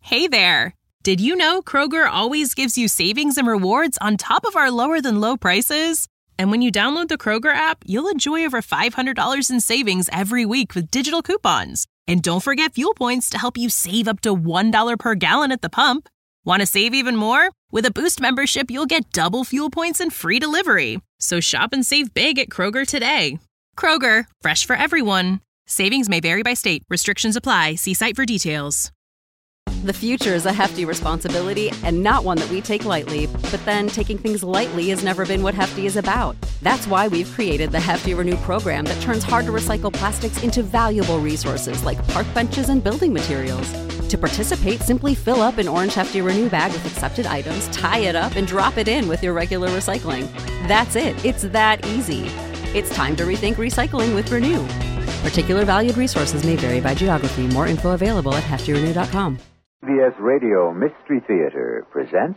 Hey there! Did you know Kroger always gives you savings and rewards on top of our lower-than-low prices? And when you download the Kroger app, you'll enjoy over $500 in savings every week with digital coupons. And don't forget fuel points to help you save up to $1 per gallon at the pump. Want to save even more? With a Boost membership, you'll get double fuel points and free delivery. So shop and save big at Kroger today. Kroger, fresh for everyone. Savings may vary by state. Restrictions apply. See site for details. The future is a hefty responsibility and not one that we take lightly. But then taking things lightly has never been what Hefty is about. That's why we've created the Hefty Renew program that turns hard-to-recycle plastics into valuable resources like park benches and building materials. To participate, simply fill up an orange Hefty Renew bag with accepted items, tie it up, and drop it in with your regular recycling. That's it. It's that easy. It's time to rethink recycling with Renew. Particular valued resources may vary by geography. More info available at heftyrenew.com. CBS Radio Mystery Theater presents...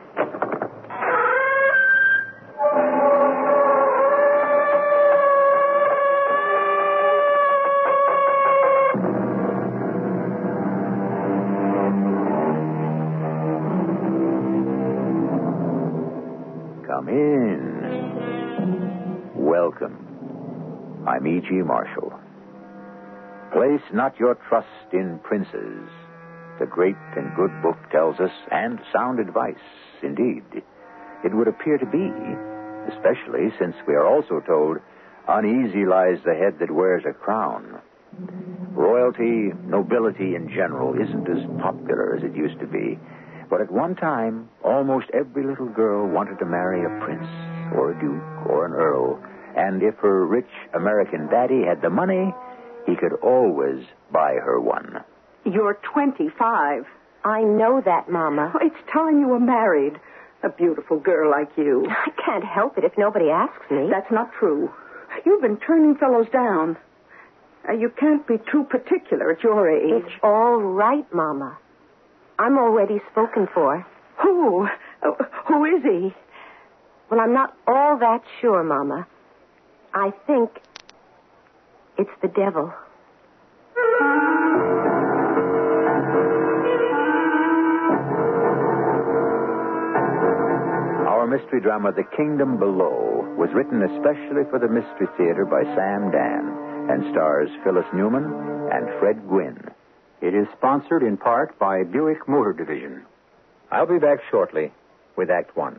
Come in. Welcome. I'm E.G. Marshall. Place not your trust in princes. The great and good book tells us, and sound advice, indeed, it would appear to be, especially since we are also told, uneasy lies the head that wears a crown. Royalty, nobility in general, isn't as popular as it used to be. But at one time, almost every little girl wanted to marry a prince, or a duke, or an earl. And if her rich American daddy had the money, he could always buy her one. You're 25. I know that, Mama. Oh, it's time you were married. A beautiful girl like you. I can't help it if nobody asks me. That's not true. You've been turning fellows down. You can't be too particular at your age. It's all right, Mama. I'm already spoken for. Who? Who is he? Well, I'm not all that sure, Mama. I think it's the devil. Our mystery drama, The Kingdom Below, was written especially for the Mystery Theater by Sam Dan and stars Phyllis Newman and Fred Gwynne. It is sponsored in part by Buick Motor Division. I'll be back shortly with Act One.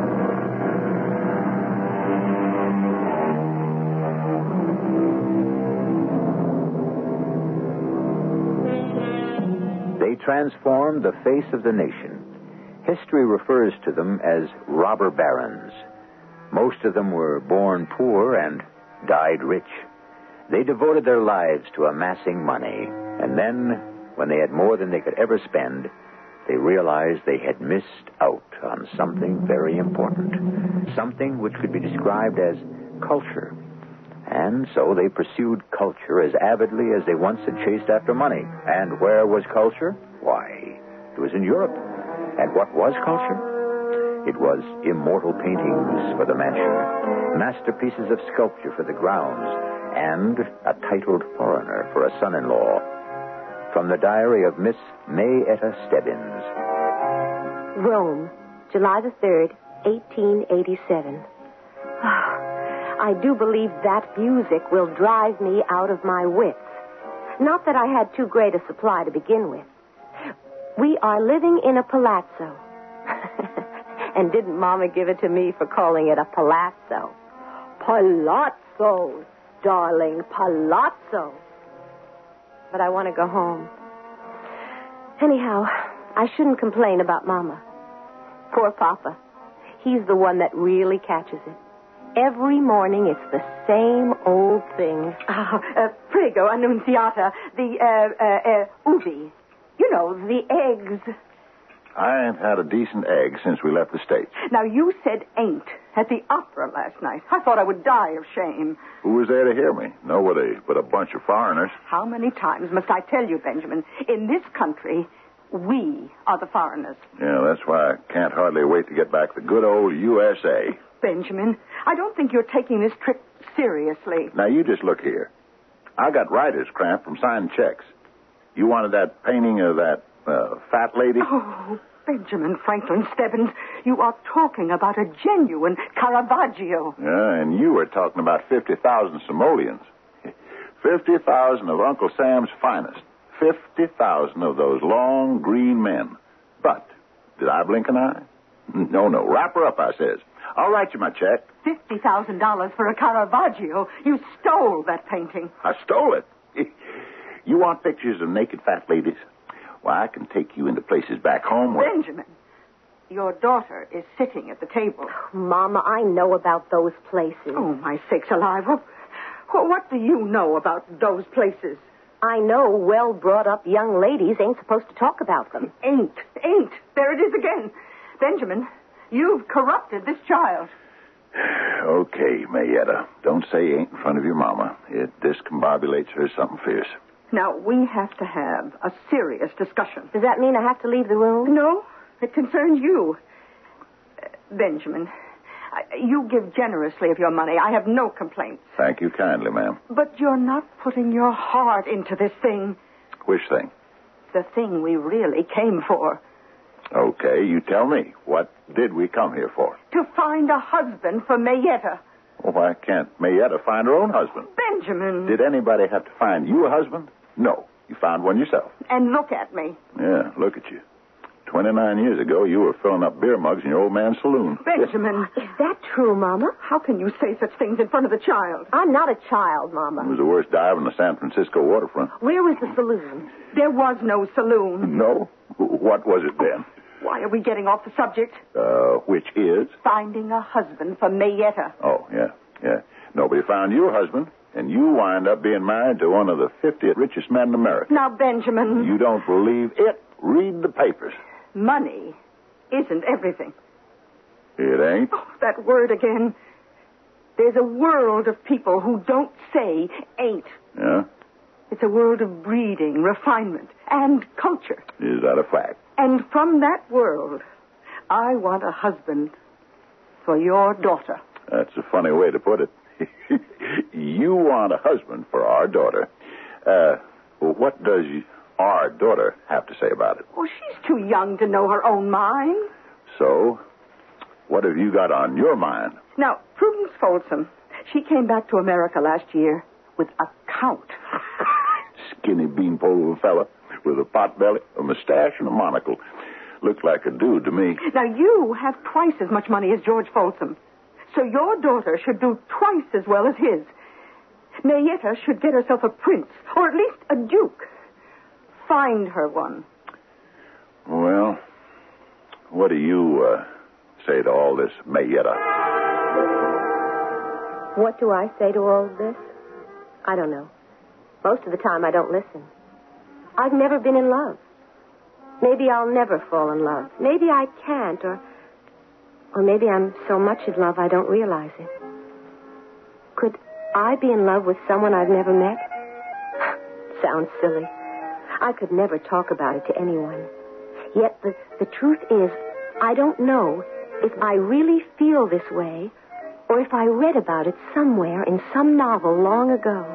They transformed the face of the nation. History refers to them as robber barons. Most of them were born poor and died rich. They devoted their lives to amassing money, and then, when they had more than they could ever spend, they realized they had missed out on something very important, something which could be described as culture. And so they pursued culture as avidly as they once had chased after money. And where was culture? Why, it was in Europe. And what was culture? It was immortal paintings for the mansion, masterpieces of sculpture for the grounds, and a titled foreigner for a son-in-law. From the diary of Miss May Etta Stebbins. Rome, July the 3rd, 1887. I do believe that music will drive me out of my wits. Not that I had too great a supply to begin with. We are living in a palazzo. And didn't Mama give it to me for calling it a palazzo? Palazzo, darling, palazzo. But I want to go home. Anyhow, I shouldn't complain about Mama. Poor Papa. He's the one that really catches it. Every morning it's the same old thing. Prego, Annunziata, the, ubi. You know, the eggs. I ain't had a decent egg since we left the States. Now, you said ain't at the opera last night. I thought I would die of shame. Who was there to hear me? Nobody but a bunch of foreigners. How many times must I tell you, Benjamin? In this country, we are the foreigners. Yeah, that's why I can't hardly wait to get back to good old USA. Benjamin, I don't think you're taking this trip seriously. Now, you just look here. I got writer's cramp from signing checks. You wanted that painting of that fat lady lady? Oh, Benjamin Franklin Stebbins, you are talking about a genuine Caravaggio. Yeah, and you were talking about 50,000 simoleons. 50,000 of Uncle Sam's finest. 50,000 of those long green men. But, did I blink an eye? No. Wrap her up, I says. I'll write you my check. $50,000 for a Caravaggio. You stole that painting. I stole it. You want pictures of naked fat ladies? Well, I can take you into places back home where... Benjamin, your daughter is sitting at the table. Mama, I know about those places. Oh, my sakes alive. What do you know about those places? I know well-brought-up young ladies ain't supposed to talk about them. Ain't. There it is again. Benjamin, you've corrupted this child. Okay, Mayetta. Don't say ain't in front of your mama. It discombobulates her something fierce. Now, we have to have a serious discussion. Does that mean I have to leave the room? No, it concerns you. Benjamin, you give generously of your money. I have no complaints. Thank you kindly, ma'am. But you're not putting your heart into this thing. Which thing? The thing we really came for. Okay, you tell me. What did we come here for? To find a husband for Mayetta. Well, why can't Mayetta find her own husband? Benjamin. Did anybody have to find you a husband? No. You found one yourself. And look at me. Yeah, look at you. 29 years ago, you were filling up beer mugs in your old man's saloon. Benjamin. Is that true, Mama? How can you say such things in front of the child? I'm not a child, It Mama. was the worst dive on the San Francisco waterfront. Where was the saloon? There was no saloon. No? What was it then? Why are we getting off the subject? Which is? Finding a husband for Mayetta. Oh, yeah. Nobody found your husband, and you wind up being married to one of the 50th richest men in America. Now, Benjamin. You don't believe it? Read the papers. Money isn't everything. It ain't? Oh, that word again. There's a world of people who don't say ain't. Yeah? It's a world of breeding, refinement, and culture. Is that a fact? And from that world, I want a husband for your daughter. That's a funny way to put it. You want a husband for our daughter. What does our daughter have to say about it? Oh, she's too young to know her own mind. So, what have you got on your mind? Now, Prudence Folsom, she came back to America last year with a count. Skinny beanpole of a fella with a pot belly, a mustache, and a monocle. Looks like a dude to me. Now, you have twice as much money as George Folsom. So your daughter should do twice as well as his. Mayetta should get herself a prince, or at least a duke. Find her one. Well, what do you say to all this, Mayetta? What do I say to all of this? I don't know. Most of the time I don't listen. I've never been in love. Maybe I'll never fall in love. Maybe I can't, or maybe I'm so much in love I don't realize it. Could I be in love with someone I've never met? Sounds silly. I could never talk about it to anyone. Yet the truth is, I don't know if I really feel this way or if I read about it somewhere in some novel long ago.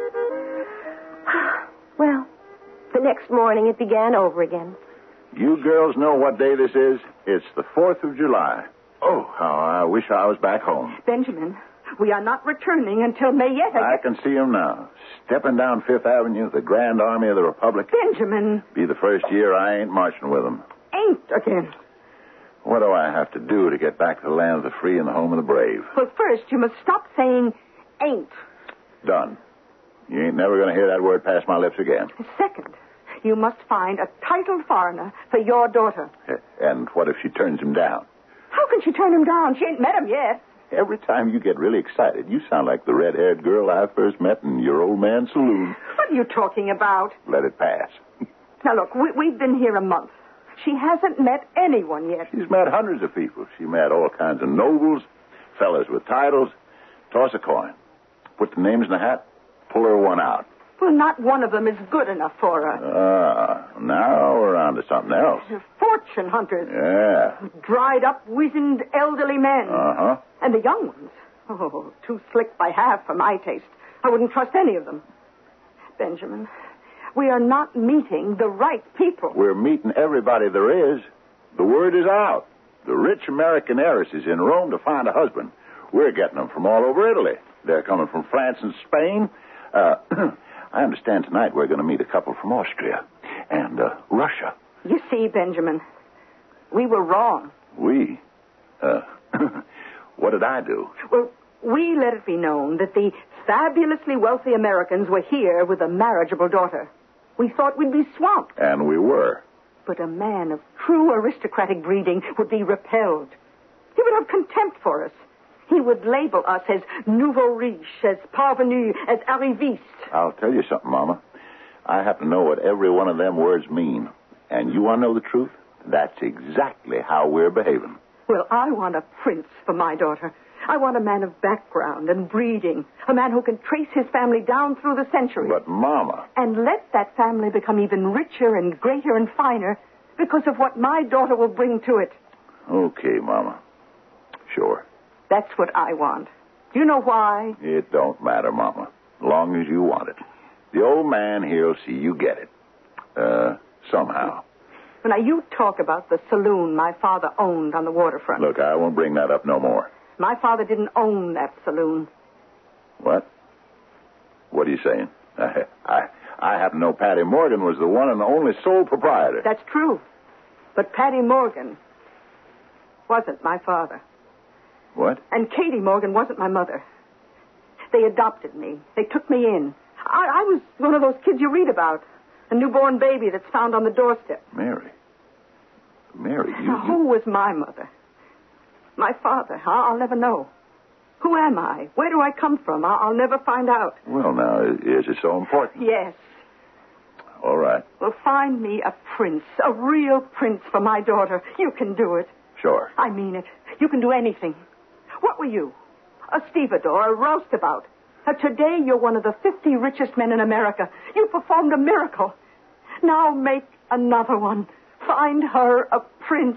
Well, the next morning it began over again. You girls know what day this is? It's the 4th of July. Oh, how I wish I was back home. Benjamin, we are not returning until Mayetta... I can see him now, stepping down Fifth Avenue, the Grand Army of the Republic. Benjamin! Be the first year I ain't marching with them. Ain't again. What do I have to do to get back to the land of the free and the home of the brave? Well, first, you must stop saying ain't. Done. You ain't never going to hear that word pass my lips again. Second, you must find a titled foreigner for your daughter. And what if she turns him down? How can she turn him down? She ain't met him yet. Every time you get really excited, you sound like the red-haired girl I first met in your old man's saloon. What are you talking about? Let it pass. Now, look, we've been here a month. She hasn't met anyone yet. She's met hundreds of people. She met all kinds of nobles, fellas with titles. Toss a coin. Put the names in the hat. Pull her one out. Well, not one of them is good enough for her. Now we're on to something else. Fortune hunters. Yeah. Dried up, wizened, elderly men. Uh-huh. And the young ones. Oh, too slick by half for my taste. I wouldn't trust any of them. Benjamin, We are not meeting the right people. We're meeting everybody there is. The word is out. The rich American heiress is in Rome to find a husband. We're getting them from all over Italy. They're coming from France and Spain. I understand tonight we're going to meet a couple from Austria and Russia. You see, Benjamin, we were wrong. We? What did I do? Well, we let it be known that the fabulously wealthy Americans were here with a marriageable daughter. We thought we'd be swamped. And we were. But a man of true aristocratic breeding would be repelled. He would have contempt for us. He would label us as nouveau riche, as parvenu, as arrivistes. I'll tell you something, Mama. I happen to know what every one of them words mean. And you want to know the truth? That's exactly how we're behaving. Well, I want a prince for my daughter. I want a man of background and breeding. A man who can trace his family down through the centuries. But, Mama... And let that family become even richer and greater and finer because of what my daughter will bring to it. Okay, Mama. Sure. That's what I want. Do you know why? It don't matter, Mama. As long as you want it. The old man here'll see you get it. Somehow. Now, you talk about the saloon my father owned on the waterfront. Look, I won't bring that up no more. My father didn't own that saloon. What? What are you saying? I happen to know Patty Morgan was the one and the only sole proprietor. That's true. But Patty Morgan wasn't my father. What? And Katie Morgan wasn't my mother. They adopted me. They took me in. I was one of those kids you read about. A newborn baby that's found on the doorstep. Mary, you... Now, who was my mother? My father? I'll never know. Who am I? Where do I come from? I'll never find out. Well, now, is it so important? Yes. All right. Well, find me a prince, a real prince for my daughter. You can do it. Sure. I mean it. You can do anything. What were you? A stevedore, a roustabout. Today, you're one of the 50 richest men in America. You performed a miracle. Now make another one. Find her a prince.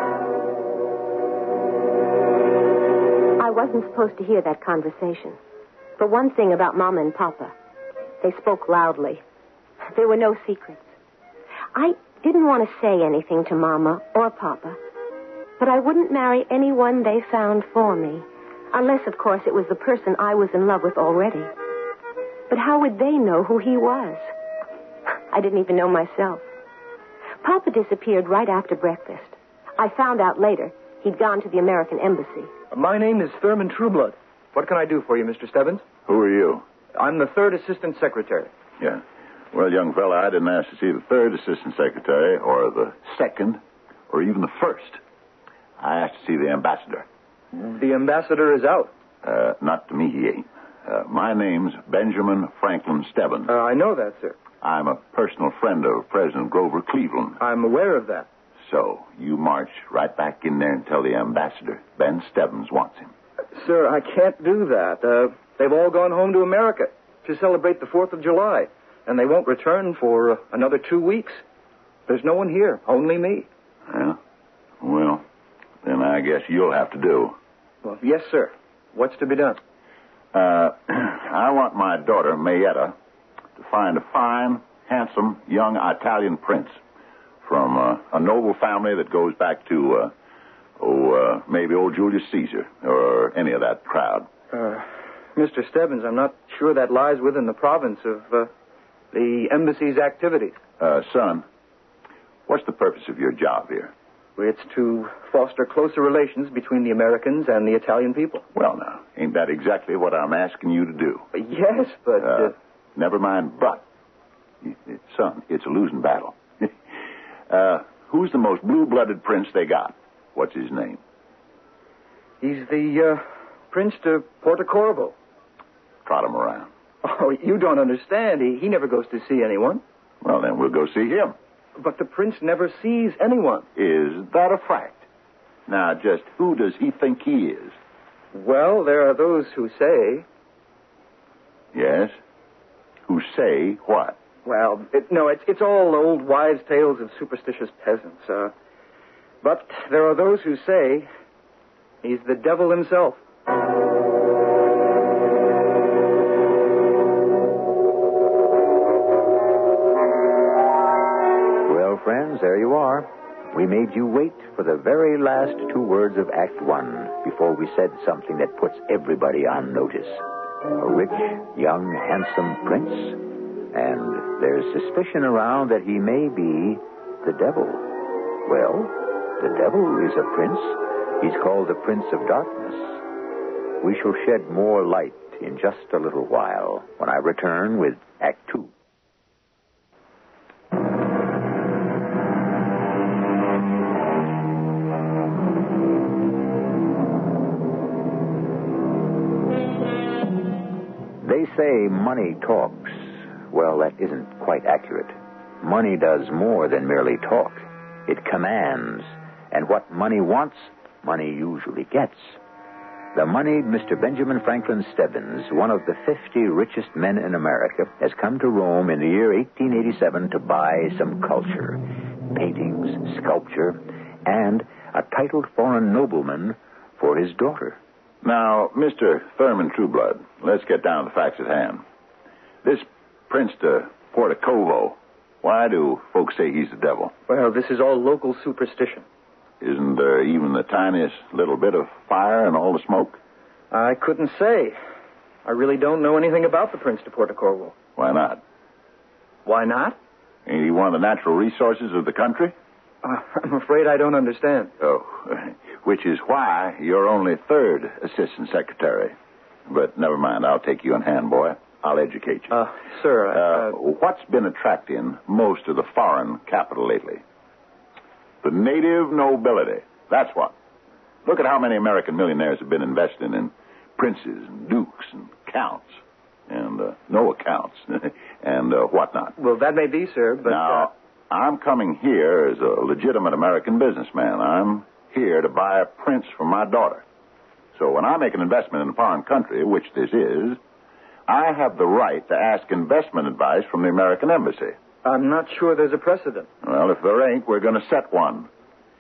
I wasn't supposed to hear that conversation. For one thing about Mama and Papa, they spoke loudly. There were no secrets. I didn't want to say anything to Mama or Papa, but I wouldn't marry anyone they found for me, unless, of course, it was the person I was in love with already. But how would they know who he was? I didn't even know myself. Papa disappeared right after breakfast. I found out later he'd gone to the American Embassy. My name is Thurman Trueblood. What can I do for you, Mr. Stebbins? Who are you? I'm the third assistant secretary. Yeah. Well, young fella, I didn't ask to see the third assistant secretary or the second or even the first. I asked to see the ambassador. The ambassador is out. Not to me, he ain't. My name's Benjamin Franklin Stebbins. I know that, sir. I'm a personal friend of President Grover Cleveland. I'm aware of that. So, you march right back in there and tell the ambassador Ben Stebbins wants him. Sir, I can't do that. They've all gone home to America to celebrate the 4th of July, and they won't return for another 2 weeks. There's no one here, only me. Yeah? Well, then I guess you'll have to do. Well, yes, sir. What's to be done? I want my daughter, Mayetta, to find a fine, handsome, young Italian prince from a noble family that goes back to, maybe old Julius Caesar or any of that crowd. Mr. Stebbins, I'm not sure that lies within the province of the embassy's activities. Son, what's the purpose of your job here? It's to foster closer relations between the Americans and the Italian people. Well, now, ain't that exactly what I'm asking you to do? Yes, but... Never mind, but. Son, it's a losing battle. Who's the most blue-blooded prince they got? What's his name? He's the Prince de Portocorvo. Trot him around. Oh, you don't understand. He never goes to see anyone. Well, then we'll go see him. But the prince never sees anyone. Is that a fact? Now, just who does he think he is? Well, there are those who say... Yes? Who say what? Well, it's all old wives' tales of superstitious peasants. But there are those who say he's the devil himself. Holmes, there you are. We made you wait for the very last 2 words of Act 1 before we said something that puts everybody on notice. A rich, young, handsome prince, and there's suspicion around that he may be the devil. Well, the devil is a prince. He's called the Prince of Darkness. We shall shed more light in just a little while when I return with Act 2. They say money talks. Well, that isn't quite accurate. Money does more than merely talk. It commands. And what money wants, money usually gets. The moneyed Mr. Benjamin Franklin Stebbins, one of the 50 richest men in America, has come to Rome in the year 1887 to buy some culture, paintings, sculpture, and a titled foreign nobleman for his daughter. Now, Mr. Thurman Trueblood, let's get down to the facts at hand. This Prince de Porto-Covo, why do folks say he's the devil? Well, this is all local superstition. Isn't there even the tiniest little bit of fire in all the smoke? I couldn't say. I really don't know anything about the Prince de Porto-Covo. Why not? Why not? Ain't he one of the natural resources of the country? I'm afraid I don't understand. Oh, which is why you're only 3rd assistant secretary. But never mind, I'll take you in hand, boy. I'll educate you. Sir, what's been attracting most of the foreign capital lately? The native nobility. That's what. Look at how many American millionaires have been investing in princes and dukes and counts and no accounts and whatnot. Well, that may be, sir, but... Now, I'm coming here as a legitimate American businessman. I'm here to buy a prince for my daughter. So when I make an investment in a foreign country, which this is, I have the right to ask investment advice from the American embassy. I'm not sure there's a precedent. Well, if there ain't, we're going to set one.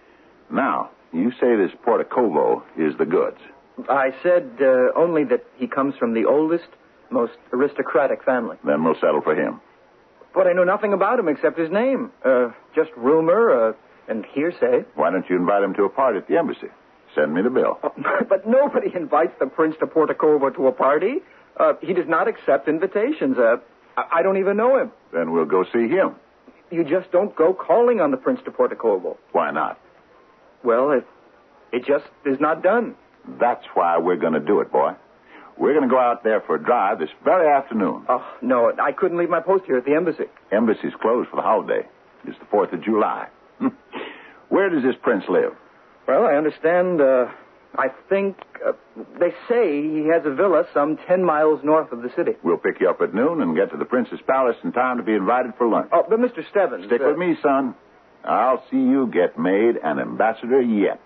Now, you say this Porto-Covo is the goods. I said only that he comes from the oldest, most aristocratic family. Then we'll settle for him. But I know nothing about him except his name. Just rumor and hearsay. Why don't you invite him to a party at the embassy? Send me the bill. But nobody invites the Prince de Porto-Covo to a party. He does not accept invitations. I don't even know him. Then we'll go see him. You just don't go calling on the Prince de Porto-Covo. Why not? Well, it just is not done. That's why we're going to do it, boy. We're going to go out there for a drive this very afternoon. Oh, no, I couldn't leave my post here at the embassy. Embassy's closed for the holiday. It's the 4th of July. Where does this prince live? Well, I understand, I think, they say he has a villa some 10 miles north of the city. We'll pick you up at noon and get to the prince's palace in time to be invited for lunch. Oh, but Mr. Stebbins... Stick with me, son. I'll see you get made an ambassador yet.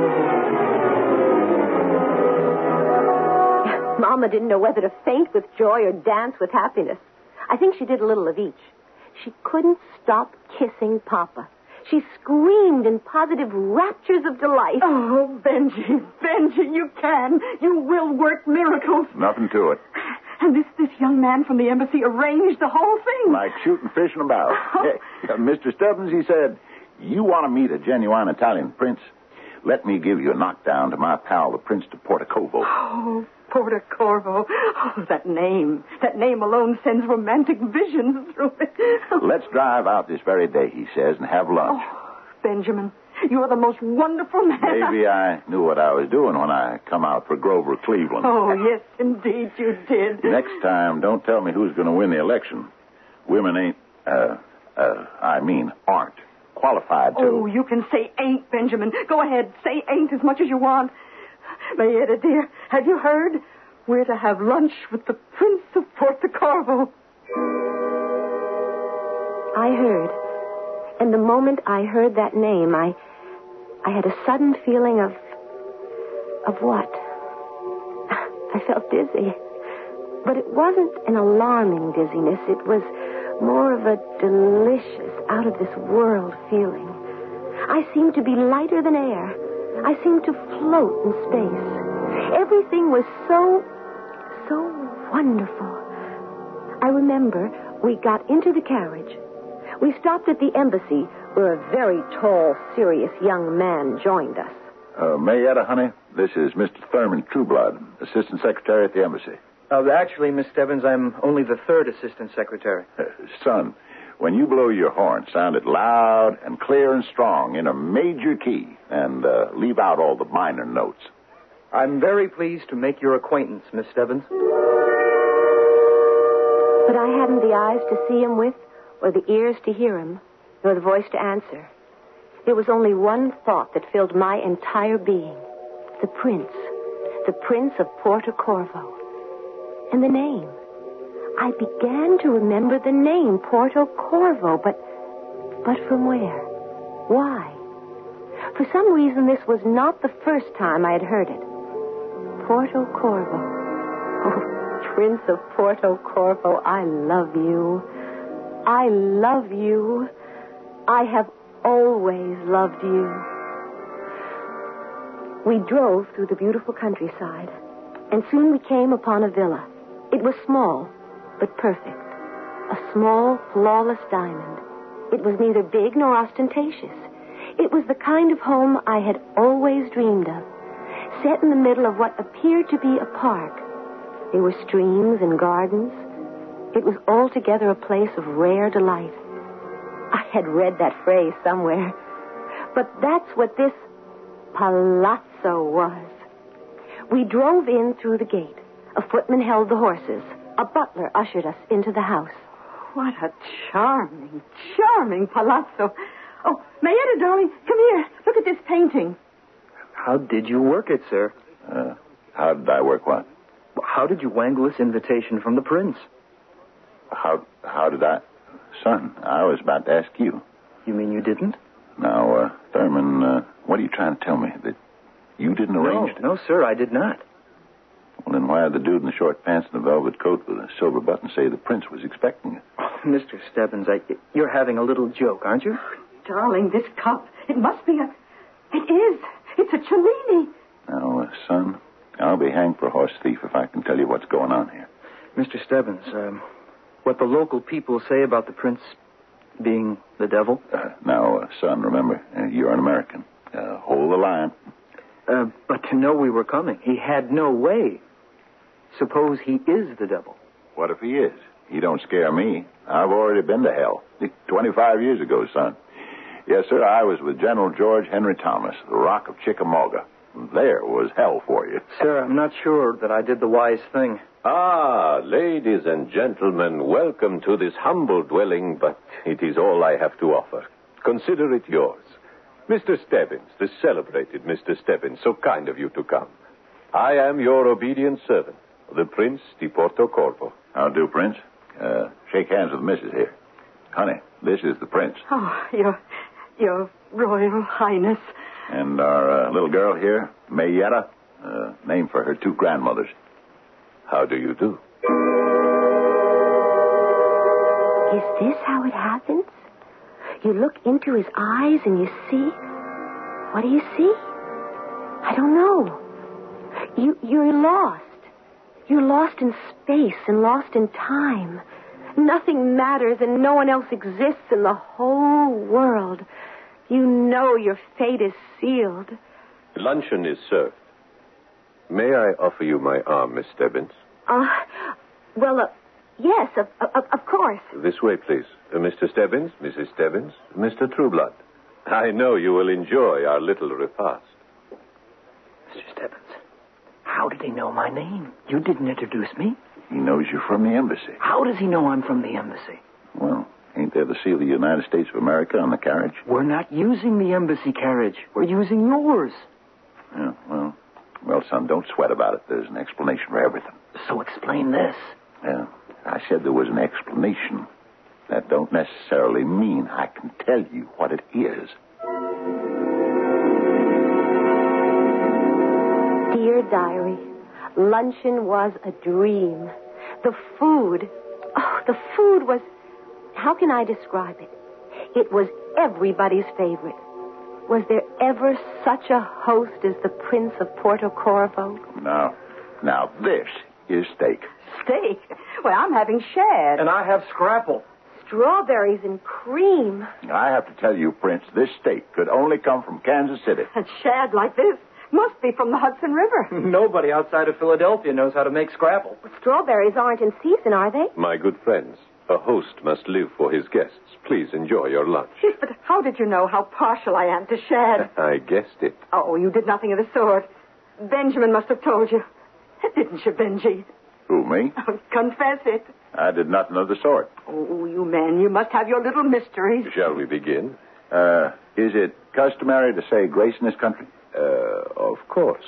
Mama didn't know whether to faint with joy or dance with happiness. I think she did a little of each. She couldn't stop kissing Papa. She screamed in positive raptures of delight. Oh, Benji, you can. You will work miracles. Nothing to it. And this young man from the embassy arranged the whole thing. Like shooting fish in a barrel. Hey, Mr. Stebbins, he said, you want to meet a genuine Italian prince? Let me give you a knockdown to my pal, the Prince de Porto-Covo. Oh, Porto-Covo. Oh, that name. That name alone sends romantic visions through it. Let's drive out this very day, he says, and have lunch. Oh, Benjamin, you're the most wonderful man. Maybe I knew what I was doing when I come out for Grover Cleveland. Oh, yes, indeed you did. Next time, don't tell me who's going to win the election. Women aren't qualified to. Oh, you can say ain't, Benjamin. Go ahead, say ain't as much as you want. Mayetta, dear, have you heard? We're to have lunch with the Prince of Porto-Covo. I heard. And the moment I heard that name, I had a sudden feeling of what? I felt dizzy. But it wasn't an alarming dizziness. It was more of a delicious, out-of-this-world feeling. I seemed to be lighter than air. I seemed to float in space. Everything was so wonderful. I remember we got into the carriage. We stopped at the embassy where a very tall, serious young man joined us. Marietta, honey, this is Mr. Thurman Trueblood, Assistant Secretary at the Embassy. Actually, Miss Stebbins, I'm only the third Assistant Secretary. Son, when you blow your horn, sound it loud and clear and strong in a major key, and leave out all the minor notes. I'm very pleased to make your acquaintance, Miss Stebbins. But I hadn't the eyes to see him with, or the ears to hear him, nor the voice to answer. There was only one thought that filled my entire being. The Prince of Porto Corvo. And the name. I began to remember the name, Porto Corvo, but from where? Why? For some reason, this was not the first time I had heard it. Porto Corvo. Oh, Prince of Porto Corvo, I love you. I love you. I have always loved you. We drove through the beautiful countryside, and soon we came upon a villa. It was small, but perfect. A small, flawless diamond. It was neither big nor ostentatious. It was the kind of home I had always dreamed of, set in the middle of what appeared to be a park. There were streams and gardens. It was altogether a place of rare delight. I had read that phrase somewhere. But that's what this palazzo was. We drove in through the gate. A footman held the horses. A butler ushered us into the house. What a charming, charming palazzo. Oh, Marietta, darling, come here. Look at this painting. How did you work it, sir? How did I work what? How did you wangle this invitation from the prince? How did I... Son, I was about to ask you. You mean you didn't? Now, Thurman, what are you trying to tell me? That you didn't arrange it? No, sir, I did not. Well, then why did the dude in the short pants and the velvet coat with a silver button say the prince was expecting it? Oh, Mr. Stebbins, you're having a little joke, aren't you? Darling, this cup, it must be a... It is. It's a Cellini. Now, son, I'll be hanged for a horse thief if I can tell you what's going on here. Mr. Stebbins, what the local people say about the prince being the devil? Now, son, remember, you're an American. Hold the line. But to know we were coming, he had no way. Suppose he is the devil. What if he is? He don't scare me. I've already been to hell. 25 years ago, son. Yes, sir, I was with General George Henry Thomas, the Rock of Chickamauga. There was hell for you. Sir, I'm not sure that I did the wise thing. Ah, ladies and gentlemen, welcome to this humble dwelling, but it is all I have to offer. Consider it yours. Mr. Stebbins, the celebrated Mr. Stebbins, so kind of you to come. I am your obedient servant, the Prince di Porto Corvo. How do, Prince? Shake hands with Mrs. here. Honey, this is the Prince. Oh, your Royal Highness. And our little girl here, Marietta, named for her two grandmothers. How do you do? Is this how it happens? You look into his eyes and you see... What do you see? I don't know. You're lost. You're lost in space and lost in time. Nothing matters and no one else exists in the whole world. You know your fate is sealed. Luncheon is served. May I offer you my arm, Miss Stebbins? Yes, of course. This way, please. Mr. Stebbins, Mrs. Stebbins, Mr. Trueblood. I know you will enjoy our little repast. Mr. Stebbins, how did he know my name? You didn't introduce me. He knows you're from the embassy. How does he know I'm from the embassy? Well, ain't there the seal of the United States of America on the carriage? We're not using the embassy carriage. We're using yours. Yeah, well, son, don't sweat about it. There's an explanation for everything. So explain this. Yeah, I said there was an explanation. That don't necessarily mean I can tell you what it is. Dear Diary, luncheon was a dream. The food was... How can I describe it? It was everybody's favorite. Was there ever such a host as the Prince of Porto Corvo? Now this is steak. Steak? Well, I'm having shad. And I have scrapple. strawberries and cream. I have to tell you, Prince, this steak could only come from Kansas City. And shad like this must be from the Hudson River. Nobody outside of Philadelphia knows how to make scrapple. Strawberries aren't in season, are they? My good friends, a host must live for his guests. Please enjoy your lunch. Yes, but how did you know how partial I am to shad? I guessed it. Oh, you did nothing of the sort. Benjamin must have told you. Didn't you, Benji? Who, me? Oh, confess it. I did nothing of the sort. Oh, you men, you must have your little mysteries. Shall we begin? Is it customary to say grace in this country? Of course.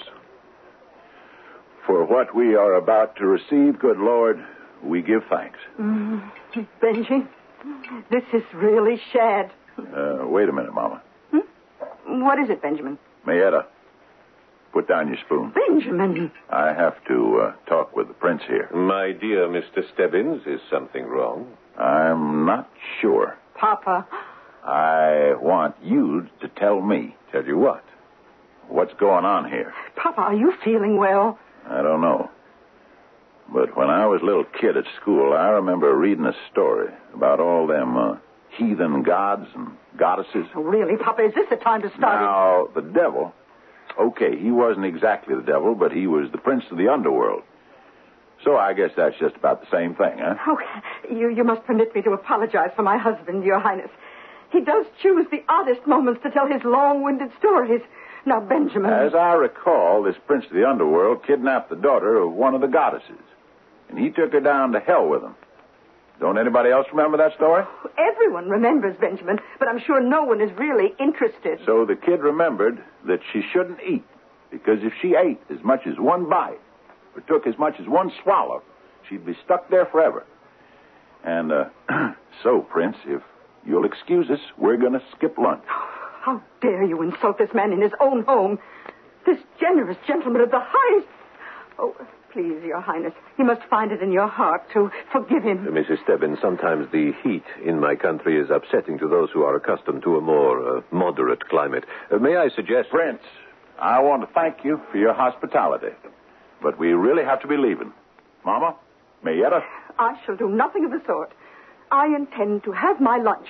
For what we are about to receive, good Lord, we give thanks. Benji, this is really shad. Wait a minute, Mama. What is it, Benjamin? Mayetta, put down your spoon. Benjamin. I have to talk with the prince here. My dear Mr. Stebbins, is something wrong? I'm not sure. Papa. I want you to tell me. Tell you what? What's going on here? Papa, are you feeling well? I don't know. But when I was a little kid at school, I remember reading a story about all them heathen gods and goddesses. Oh, really, Papa, is this the time to start Now, the devil, okay, he wasn't exactly the devil, but he was the prince of the underworld. So I guess that's just about the same thing, huh? Okay, you must permit me to apologize for my husband, Your Highness. He does choose the oddest moments to tell his long-winded stories. Now, Benjamin... As I recall, this prince of the underworld kidnapped the daughter of one of the goddesses. And he took her down to hell with him. Don't anybody else remember that story? Everyone remembers, Benjamin, but I'm sure no one is really interested. So the kid remembered that she shouldn't eat, because if she ate as much as one bite, or took as much as one swallow, she'd be stuck there forever. And, so, Prince, if you'll excuse us, we're going to skip lunch. How dare you insult this man in his own home? This generous gentleman of the highest... Oh, please, Your Highness, you must find it in your heart to forgive him. Mrs. Stebbins, sometimes the heat in my country is upsetting to those who are accustomed to a more moderate climate. May I suggest... Prince, I want to thank you for your hospitality. But we really have to be leaving. Mama, Mayetta? I shall do nothing of the sort. I intend to have my lunch.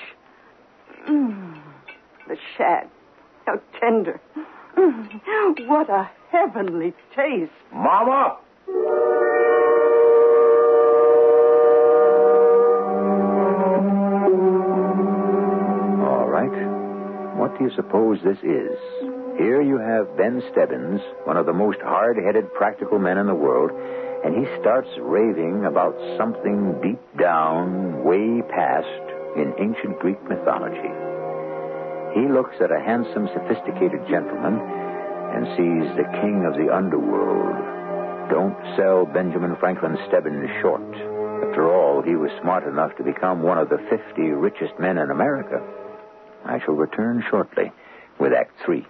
The shad. How tender. What a heavenly taste. Mama! All right. What do you suppose this is? Here you have Ben Stebbins, one of the most hard-headed practical men in the world, and he starts raving about something deep down, way past, in ancient Greek mythology. He looks at a handsome, sophisticated gentleman and sees the king of the underworld. Don't sell Benjamin Franklin Stebbins short. After all, he was smart enough to become one of the 50 richest men in America. I shall return shortly with Act 3.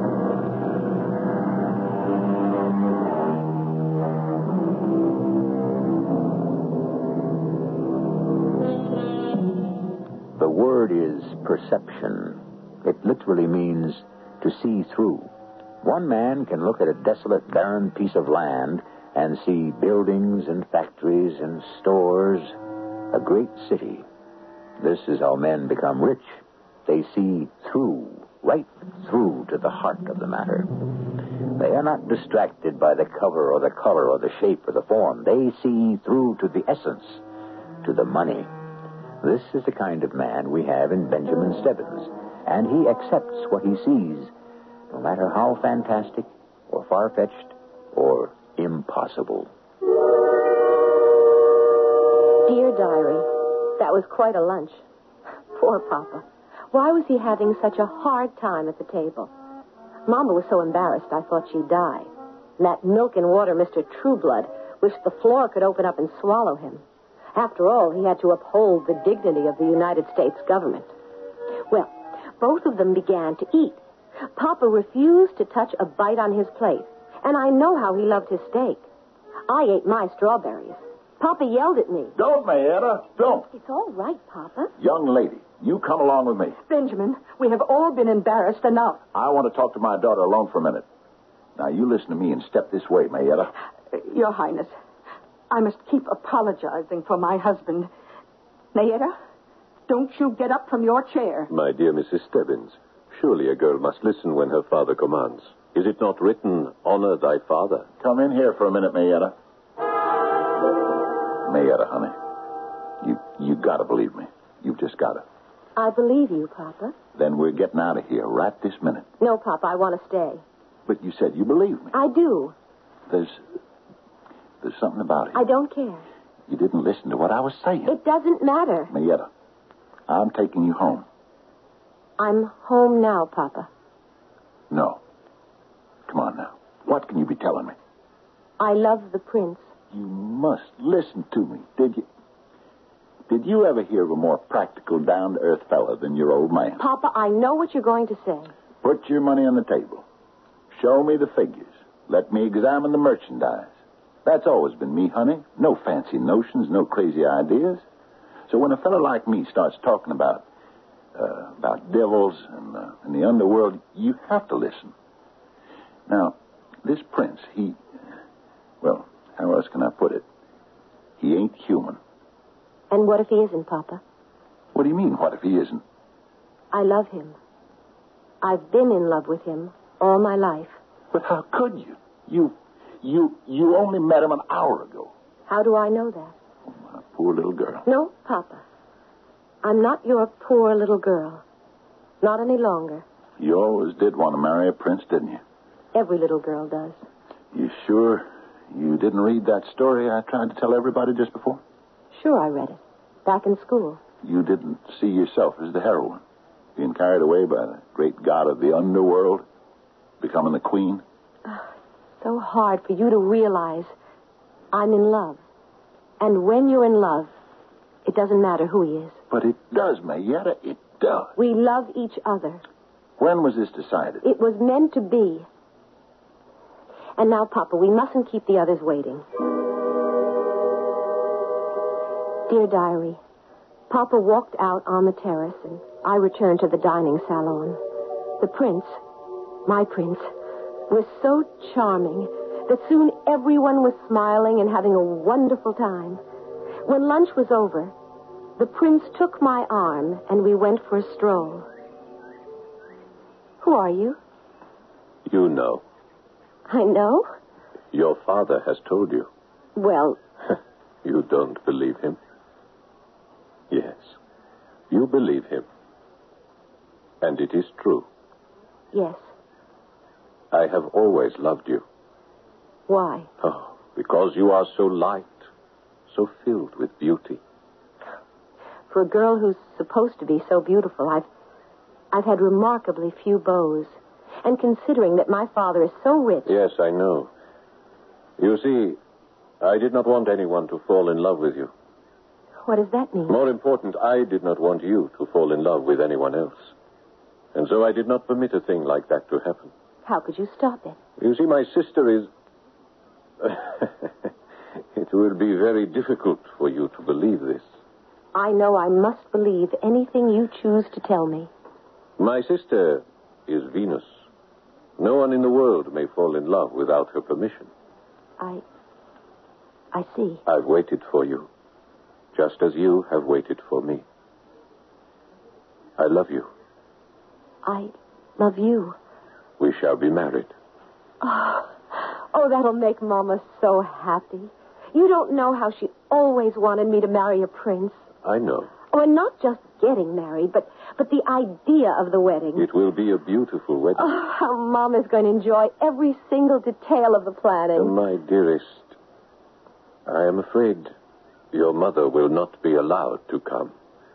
The word is perception. It literally means to see through. One man can look at a desolate, barren piece of land and see buildings and factories and stores, a great city. This is how men become rich. They see through, right through to the heart of the matter. They are not distracted by the cover or the color or the shape or the form. They see through to the essence, to the money. This is the kind of man we have in Benjamin Stebbins, and he accepts what he sees, no matter how fantastic or far-fetched or impossible. Dear Diary, that was quite a lunch. Poor Papa. Why was he having such a hard time at the table? Mama was so embarrassed I thought she'd die. And that milk and water Mr. Trueblood wished the floor could open up and swallow him. After all, he had to uphold the dignity of the United States government. Well, both of them began to eat. Papa refused to touch a bite on his plate, and I know how he loved his steak. I ate my strawberries. Papa yelled at me. Don't, Mayetta, don't. It's all right, Papa. Young lady, you come along with me. Benjamin, we have all been embarrassed enough. I want to talk to my daughter alone for a minute. Now, you listen to me and step this way, Mayetta. Your Highness, I must keep apologizing for my husband. Mayetta, Don't you get up from your chair. My dear Mrs. Stebbins, surely a girl must listen when her father commands. Is it not written, honor thy father? Come in here for a minute, Mayetta. Mayetta, honey. You gotta believe me. You've just gotta. I believe you, Papa. Then we're getting out of here right this minute. No, Papa, I want to stay. But you said you believe me. I do. There's something about it. I don't care. You didn't listen to what I was saying. It doesn't matter. Mayetta, I'm taking you home. I'm home now, Papa. No. Come on now. What can you be telling me? I love the prince. You must listen to me, did you? Did you ever hear of a more practical, down-to-earth fella than your old man? Papa, I know what you're going to say. Put your money on the table. Show me the figures. Let me examine the merchandise. That's always been me, honey. No fancy notions, no crazy ideas. So when a fella like me starts talking about devils and the underworld, you have to listen. Now, this prince, well, how else can I put it? He ain't human. And what if he isn't, Papa? What do you mean, what if he isn't? I love him. I've been in love with him all my life. But how could you? You only met him an hour ago. How do I know that? Oh, my poor little girl. No, Papa. I'm not your poor little girl. Not any longer. You always did want to marry a prince, didn't you? Every little girl does. You sure you didn't read that story I tried to tell everybody just before? Sure, I read it. Back in school. You didn't see yourself as the heroine, being carried away by the great god of the underworld, becoming the queen? So hard for you to realize I'm in love. And when you're in love, it doesn't matter who he is. But it does, Mayetta. It does. We love each other. When was this decided? It was meant to be. And now, Papa, we mustn't keep the others waiting. Dear Diary, Papa walked out on the terrace, and I returned to the dining salon. The prince, my prince, was so charming that soon everyone was smiling and having a wonderful time. When lunch was over, the prince took my arm, and we went for a stroll. Who are you? You know. I know? Your father has told you. Well... You don't believe him? Yes. You believe him. And it is true. Yes. I have always loved you. Why? Oh, because you are so light, so filled with beauty. For a girl who's supposed to be so beautiful, I've had remarkably few beaux. And considering that my father is so rich... Yes, I know. You see, I did not want anyone to fall in love with you. What does that mean? More important, I did not want you to fall in love with anyone else. And so I did not permit a thing like that to happen. How could you stop it? You see, my sister is... It will be very difficult for you to believe this. I know I must believe anything you choose to tell me. My sister is Venus. No one in the world may fall in love without her permission. I see. I've waited for you, just as you have waited for me. I love you. I love you. We shall be married. Oh, that'll make Mama so happy. You don't know how she always wanted me to marry a prince. I know. Oh, and not just getting married, but the idea of the wedding. It will be a beautiful wedding. Oh, how Mama's going to enjoy every single detail of the planning. My dearest, I am afraid your mother will not be allowed to come.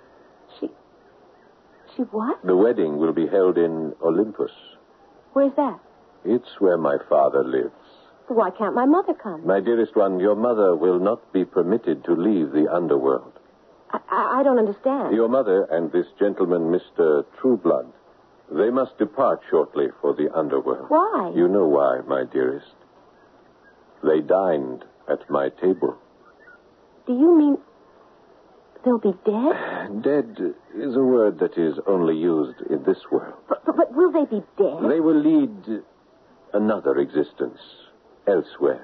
She what? The wedding will be held in Olympus. Where's that? It's where my father lives. So why can't my mother come? My dearest one, your mother will not be permitted to leave the underworld. I don't understand. Your mother and this gentleman, Mr. Trueblood, they must depart shortly for the underworld. Why? You know why, my dearest. They dined at my table. Do you mean they'll be dead? Dead is a word that is only used in this world. But will they be dead? They will lead another existence elsewhere.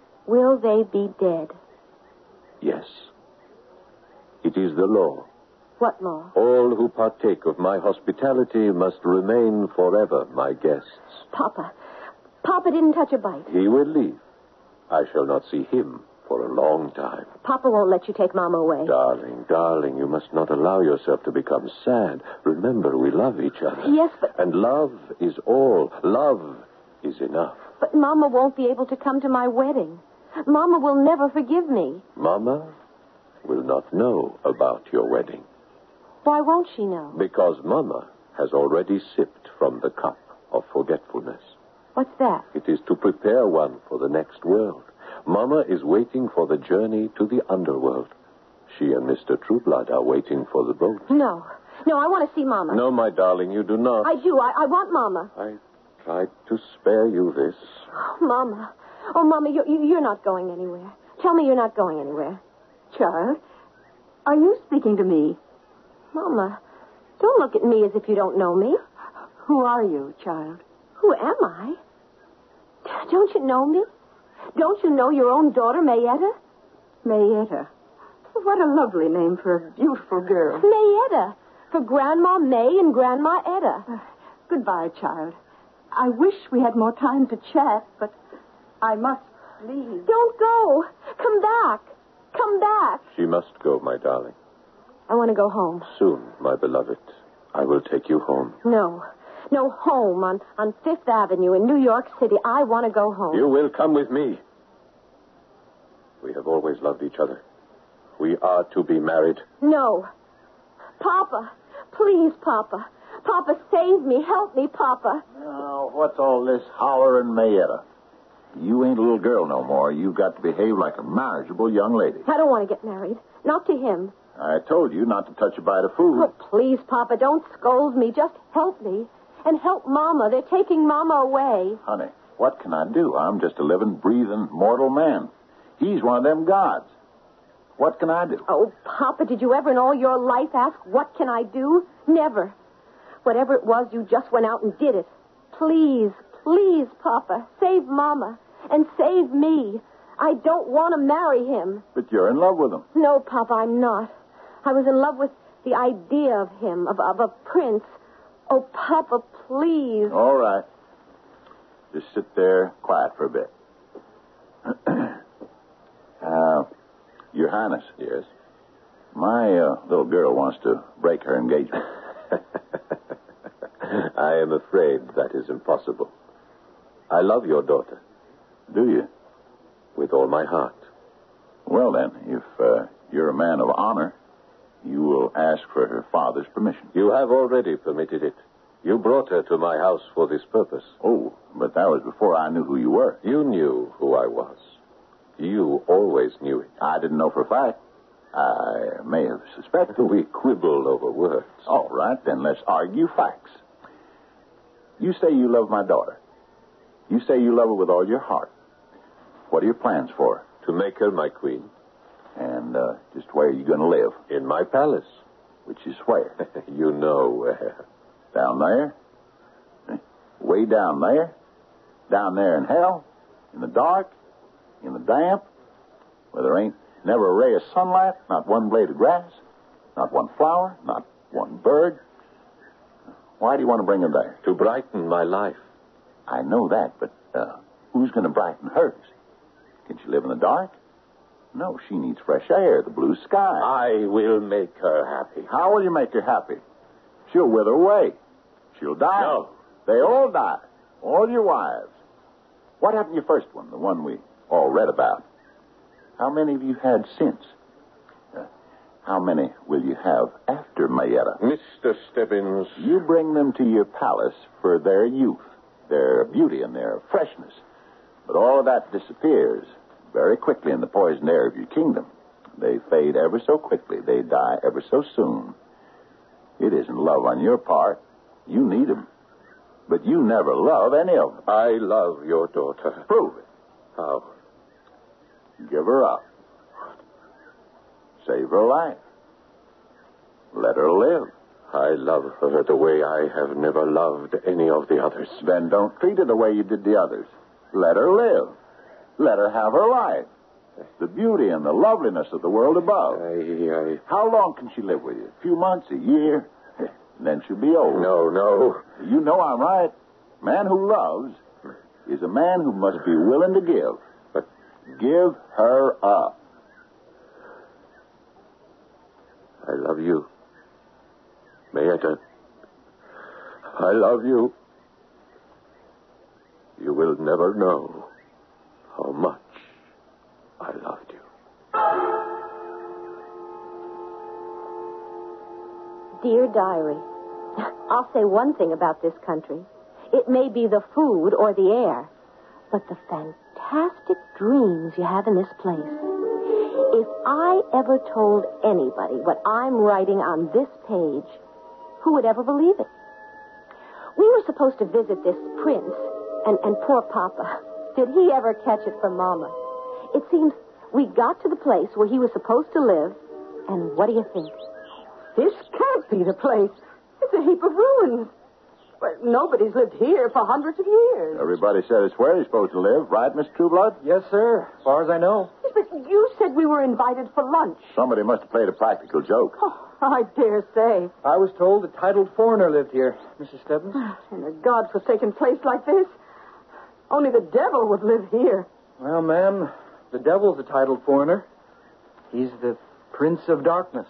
Will they be dead? Yes. It is the law. What law? All who partake of my hospitality must remain forever my guests. Papa didn't touch a bite. He will leave. I shall not see him for a long time. Papa won't let you take Mama away. Darling, you must not allow yourself to become sad. Remember, we love each other. Yes, but... And love is all. Love is enough. But Mama won't be able to come to my wedding. Mama will never forgive me. Mama will not know about your wedding. Why won't she know? Because Mama has already sipped from the cup of forgetfulness. What's that? It is to prepare one for the next world. Mama is waiting for the journey to the underworld. She and Mr. Trueblood are waiting for the boat. No, I want to see Mama. No, my darling, you do not. I do. I want Mama. I tried to spare you this. Oh, Mama. Oh, Mama, you're not going anywhere. Tell me you're not going anywhere. Child, are you speaking to me? Mama, don't look at me as if you don't know me. Who are you, child? Who am I? Don't you know me? Don't you know your own daughter, Mayetta? Mayetta. What a lovely name for a beautiful girl. Mayetta. For Grandma May and Grandma Etta. Goodbye, child. I wish we had more time to chat, but I must leave. Don't go. Come back. Come back. She must go, my darling. I want to go home. Soon, my beloved. I will take you home. No, home on Fifth Avenue in New York City. I want to go home. You will come with me. We have always loved each other. We are to be married. No. Papa. Please, Papa. Papa, save me. Help me, Papa. Now, what's all this hollering, Mayetta? You ain't a little girl no more. You've got to behave like a marriageable young lady. I don't want to get married. Not to him. I told you not to touch a bite of food. Oh, please, Papa, don't scold me. Just help me. And help Mama. They're taking Mama away. Honey, what can I do? I'm just a living, breathing, mortal man. He's one of them gods. What can I do? Oh, Papa, did you ever in all your life ask, what can I do? Never. Whatever it was, you just went out and did it. Please, Papa, save Mama and save me. I don't want to marry him. But you're in love with him. No, Papa, I'm not. I was in love with the idea of him, of a prince. Oh, Papa, please. All right. Just sit there quiet for a bit. Your Highness. Yes? My little girl wants to break her engagement. I am afraid that is impossible. I love your daughter. Do you? With all my heart. Well, then, if you're a man of honor, you will ask for her father's permission. You have already permitted it. You brought her to my house for this purpose. Oh, but that was before I knew who you were. You knew who I was. You always knew it. I didn't know for a fact. I may have suspected. We quibble over words. All right, then let's argue facts. You say you love my daughter. You say you love her with all your heart. What are your plans for her? To make her my queen. And just where are you going to live? In my palace. Which is where? You know where. Down there? Way down there? Down there in hell? In the dark? In the damp? Where there ain't never a ray of sunlight? Not one blade of grass? Not one flower? Not one bird? Why do you want to bring her there? To brighten my life. I know that, but who's going to brighten hers? Can she live in the dark? No, she needs fresh air, the blue sky. I will make her happy. How will you make her happy? She'll wither away. She'll die. No. They all die. All your wives. What happened to your first one, the one we all read about? How many have you had since? How many will you have after Mayetta? Mr. Stebbins. You bring them to your palace for their youth, their beauty, and their freshness. But all of that disappears very quickly in the poisoned air of your kingdom. They fade ever so quickly. They die ever so soon. It isn't love on your part. You need them. But you never love any of them. I love your daughter. Prove it. How? Give her up. Save her life. Let her live. I love her the way I have never loved any of the others. Then don't treat her the way you did the others. Let her live. Let her have her life. The beauty and the loveliness of the world above. How long can she live with you? A few months, a year? Then she'll be old. No. You know I'm right. A man who loves is a man who must be willing to give. But give her up. I love you. Mayetta. I love you. You will never know how much I loved you. Dear Diary, I'll say one thing about this country. It may be the food or the air, but the fantastic dreams you have in this place. If I ever told anybody what I'm writing on this page, who would ever believe it? We were supposed to visit this prince, and poor Papa. Did he ever catch it from Mama? It seems we got to the place where he was supposed to live, and what do you think? This can't be the place. It's a heap of ruins. But nobody's lived here for hundreds of years. Everybody said it's where he's supposed to live, right, Miss Trueblood? Yes, sir, as far as I know. Yes, but you said we were invited for lunch. Somebody must have played a practical joke. Oh, I dare say. I was told a titled foreigner lived here, Mrs. Stebbins. In a godforsaken place like this, only the devil would live here. Well, ma'am, the devil's a titled foreigner. He's the Prince of Darkness.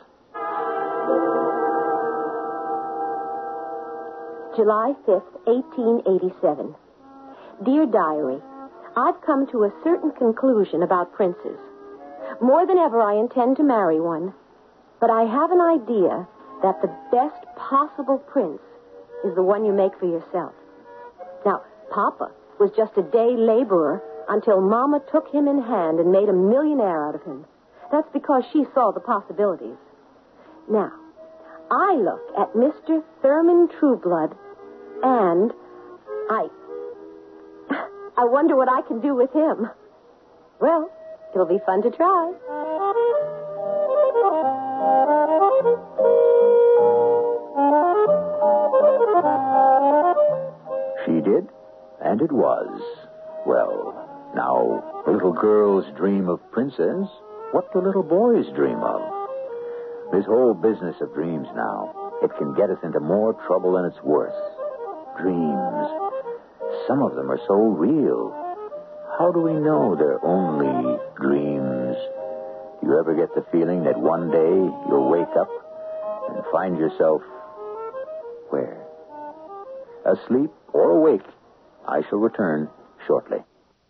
July 5th, 1887. Dear Diary, I've come to a certain conclusion about princes. More than ever, I intend to marry one. But I have an idea that the best possible prince is the one you make for yourself. Now, Papa was just a day laborer until Mama took him in hand and made a millionaire out of him. That's because she saw the possibilities. Now, I look at Mr. Thurman Trueblood, and I wonder what I can do with him. Well, it'll be fun to try. She did, and it was. Well, now, little girls dream of princes. What do little boys dream of? This whole business of dreams now, it can get us into more trouble than it's worth. Dreams. Some of them are so real. How do we know they're only dreams? Do you ever get the feeling that one day you'll wake up and find yourself where? Asleep or awake? I shall return shortly.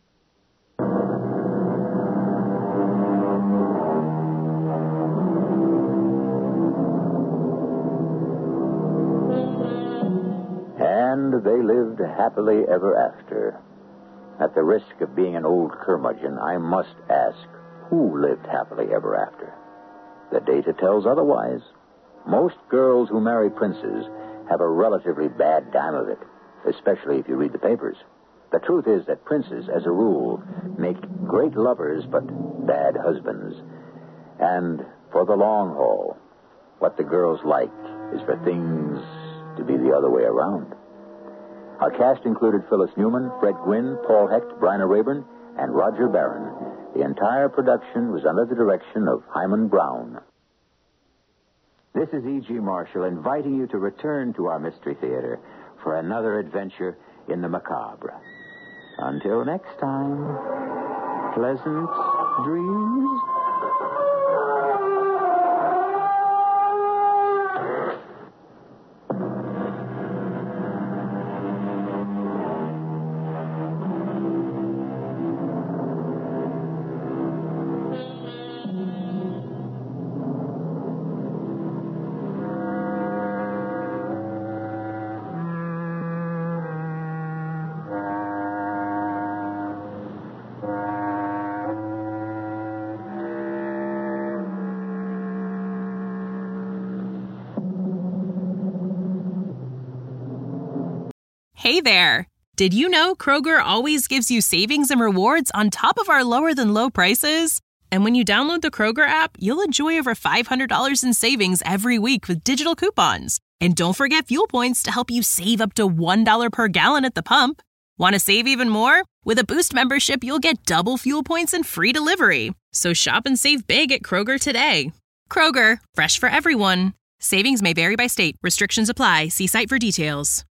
And they lived happily ever after. At the risk of being an old curmudgeon, I must ask, who lived happily ever after? The data tells otherwise. Most girls who marry princes have a relatively bad time of it, especially if you read the papers. The truth is that princes, as a rule, make great lovers but bad husbands. And for the long haul, what the girls like is for things to be the other way around. Our cast included Phyllis Newman, Fred Gwynne, Paul Hecht, Bryna Rayburn, and Roger Barron. The entire production was under the direction of Hyman Brown. This is E.G. Marshall inviting you to return to our Mystery Theater for another adventure in the macabre. Until next time, pleasant dreams. Hey there! Did you know Kroger always gives you savings and rewards on top of our lower-than-low prices? And when you download the Kroger app, you'll enjoy over $500 in savings every week with digital coupons. And don't forget fuel points to help you save up to $1 per gallon at the pump. Want to save even more? With a Boost membership, you'll get double fuel points and free delivery. So shop and save big at Kroger today. Kroger, fresh for everyone. Savings may vary by state. Restrictions apply. See site for details.